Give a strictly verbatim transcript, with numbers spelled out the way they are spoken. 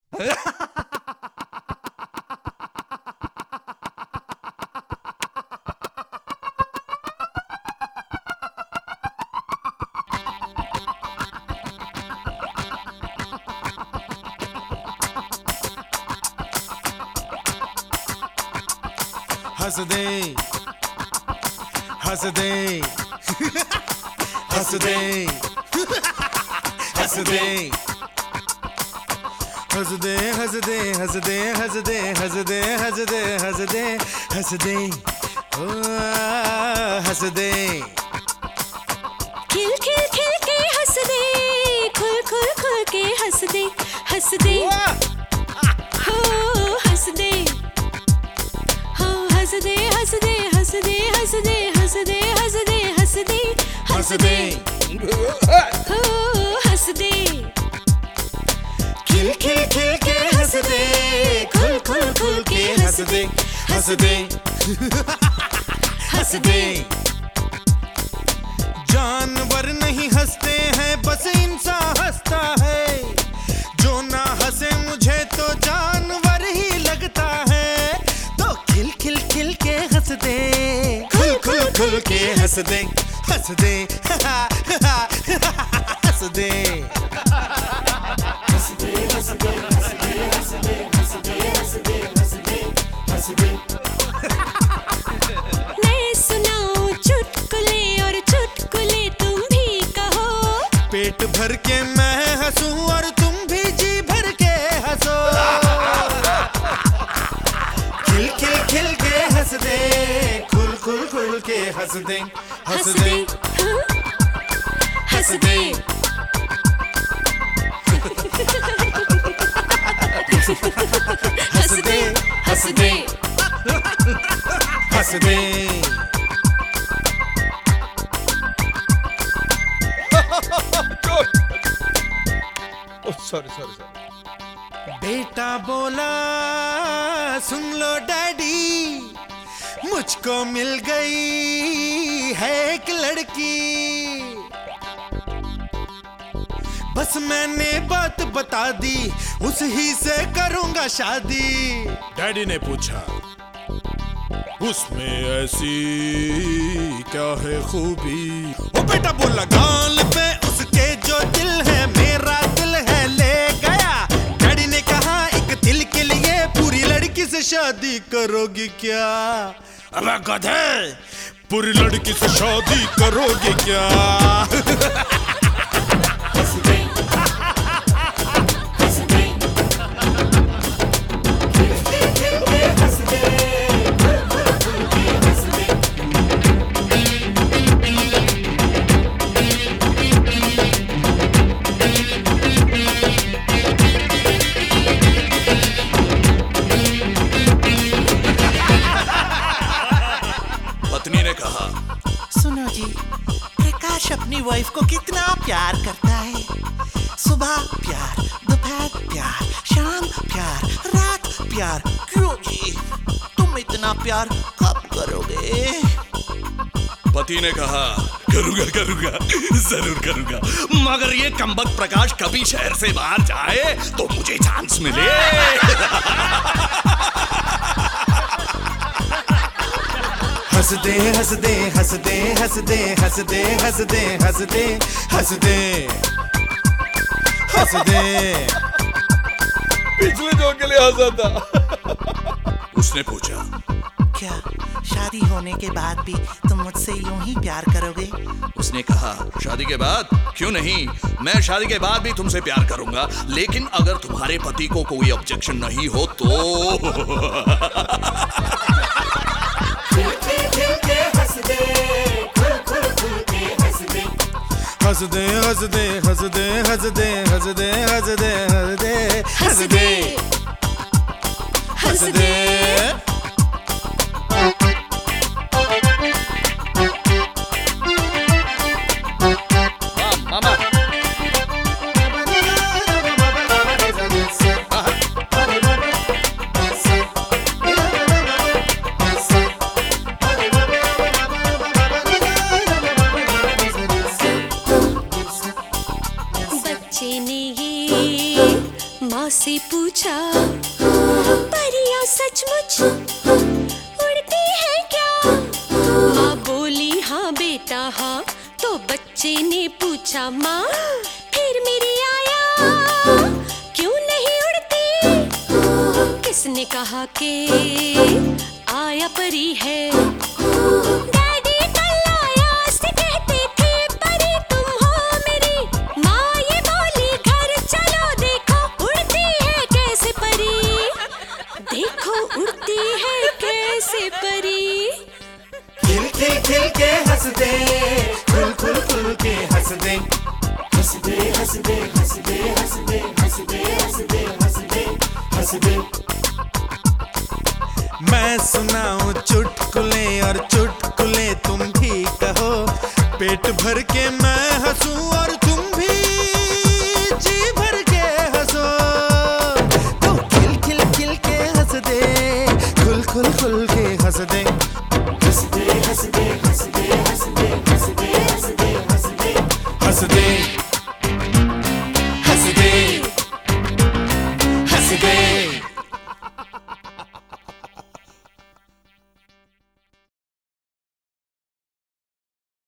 हंस दे हंस दे हंस दे हंस दे हंस दे हंस दे हंस दे हंस दे हंस दे हंस दे हंस दे हंस दे ओ हंस दे खिल खिल खिल के हंस दे, खुल खुल खुल के हंस दे, हंस दे हो हंस दे हो हंस दे हंस दे हंस दे हंस दे हंस दे हंस दे हंस दे हंस दे हो हंस दे खिल खिल खिल के हंस दे, खुल खुल खुल के हंस दे हंस दे हंस दे। जानवर नहीं हंसते हैं, बस इंसान हंसता है। जो ना हंसे मुझे तो जानवर ही लगता है। तो खिल खिल खिल के हंस दे, खुल खुल खुल के हंस दे हंस दे हंस दे। मैं सुनाऊं चुटकुले और चुटकुले तुम भी कहो। पेट भर के मैं हंसूं और तुम भी जी भर के हंसो। खिल खिल खिल के हंस दे, खुल खुल खुल के हंस दे हंस दे हाँ? हंस दे हंस दे हंस दे हंस दे। Sorry sorry sorry. बेटा बोला सुन लो डैडी, मुझको मिल गई है एक लड़की। बस मैंने बात बता दी, उस ही से करूंगा शादी। डैडी ने पूछा, उसमें ऐसी क्या है खूबी? वो बेटा बोला, गाल पे उसके जो दिल है, मेरा दिल है ले गया। डैडी ने कहा, एक दिल के लिए पूरी लड़की से शादी करोगी क्या? अबे गधे, पूरी लड़की से शादी करोगे क्या? पत्नी ने कहा, सुनो जी, प्रकाश अपनी वाइफ को कितना प्यार करता है। सुबह प्यार, दोपहर प्यार, शाम प्यार, रात प्यार। क्यों जी, तुम इतना प्यार कब करोगे? पति ने कहा, करूंगा करूंगा जरूर करूंगा, मगर ये कमबख्त प्रकाश कभी शहर से बाहर जाए तो मुझे चांस मिले। हंस दे हंस दे हंस दे हंस दे हंस दे हंस दे हंस दे हंस दे हंस दे। पिछले जोक के लिए हंसा था। उसने पूछा, क्या शादी होने के बाद भी तुम मुझसे यूं ही प्यार करोगे? उसने कहा, शादी के बाद क्यों नहीं, मैं शादी के बाद भी तुमसे प्यार करूंगा, लेकिन अगर तुम्हारे पति को कोई ऑब्जेक्शन नहीं हो तो। हंस दे हंस दे हंस दे हंस दे हंस दे हंस दे हंस दे हंस दे हंस दे। मामा बच्चे ने ये मौसी से पूछा, परियां सचमुच उड़ती है क्या? माँ बोली हाँ बेटा हाँ। तो बच्चे ने पूछा, माँ फिर मेरी आया क्यों नहीं उड़ती? किसने कहा कि आया परी है? डैडी कल आया से कहते थे परी तुम हो मेरी। माँ ये बोली घर चलो देखो उड़ती है कैसे परी। देखो उड़ती है कैसे परी। खिल खिल खिल के हंस दे, खुल खुल खुल के हंस दे, हंस दे हंस दे हंस दे हंस दे हंस दे हंस दे हंस दे हंस दे। मैं सुनाऊं चुटकुले और चुटकुले तुम भी कहो, पेट भर के मैं हंसूं